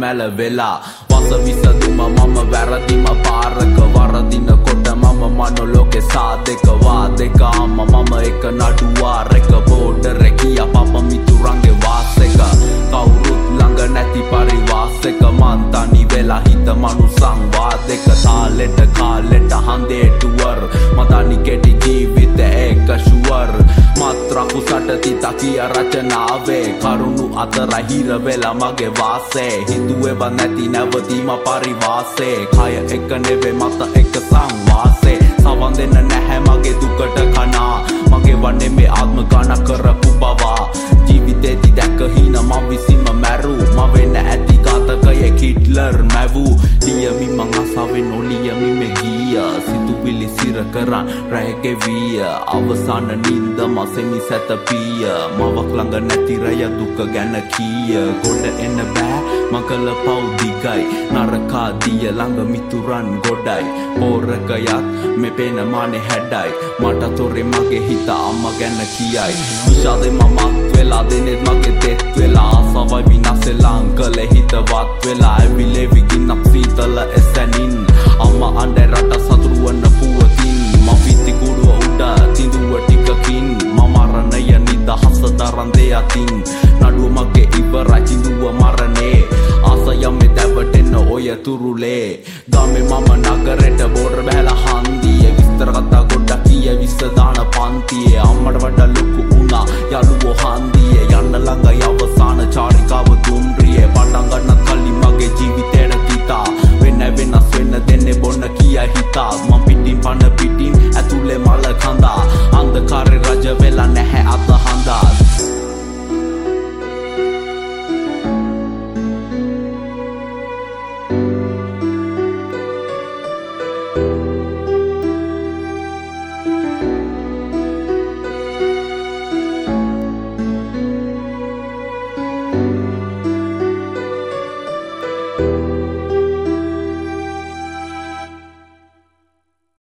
මැල වෙලා වස විසඳුම මම වැරදිම පාරක වරදින කොට මම මනෝලෝකේ සාදක වාදක මම එක නඩුවා රෙක බෝඩර් කියා පප මිතුරන්ගේ වාසක කවුරුත් ළඟ නැති පරිවාසක මන් තනි වෙලා හිත මනුසං වාදක තාලෙට කාලෙට හඳේටුවර් මතනි කෙටි ජීවිත එක ෂුවර් මත්‍රකු සටති තකිය රචනාවේ කරුණු අතර හිර වෙලා මගේ වාසේ හිතුවේව නැති නැවතීම පරිවාසේ කය එක නෙවේ මත එක සංවාසේ සවන් දෙන්න නැහැ මගේ දුකට කනා මගේ වන්නේ මේ ආත්ම ගණ කරපු බවා ජීවිතේදී දැක හින මම විසින්ම මැරු මම වෙන්න ඇති ඝාතකයෙක් හිට්ලර් මැවූ ලියමි මං අසාවෙන් නොලියමි මේ ගිය සිතුවිලි සිර කරන් රැගේ විය අවසාන නින්ද මසෙමි සැතපිය මවක් ළඟ නැති රය දුක ගැන කීය ගොඩ එන්න බෑ මකල පව් දිගයි නරකා දිය ළඟ මිතුරන් ගොඩයි පෝරකයත් මේ පේන මානේ හැඩයි මට තොරේ මගේ හිත අම්මා ගැන කියයි විශාදේ මමත් වෙලා දෙනෙත් මගේ තෙත් වෙලා ආසවයි විනාසෙලා අංකලේ හිතවත් වෙලා ඇවිලේ විගින්නක් සීතල එසැනින් අම්මා අඬ රට සතුරුවන පුවතින් මම පිටි කුඩුව උඩ තිඳුව ටිකකින් මම මරණය නිදහස දරන් දෙයතින් නඩුව මගේ ඉවරයි තිඳුව මරණේ ආසයම දැවටෙන්න ඔය තුරුලේ ගමේ මම නගරෙට බෝඩර් බැලලා හන්දියේ විස්තර කතා ගොඩක් කිය විස්ස දාන පන්තියේ අම්මට වඩා ලොකු වුණා යළුවෝ හන්දියේ යන්න ළඟයි අවසාන චාරිකාව දුම්රියේ පටන් ගන්න කලින් මගේ ජීවිතේට තිතා වෙන වෙනස් වෙන්න දෙන්නේ බොන්න කියා හිතා මම පිටින් පන පිටින් ඇතුලේ මල කඳා අන්ධකාරේ රජ වෙලා නැහැ අත හඳා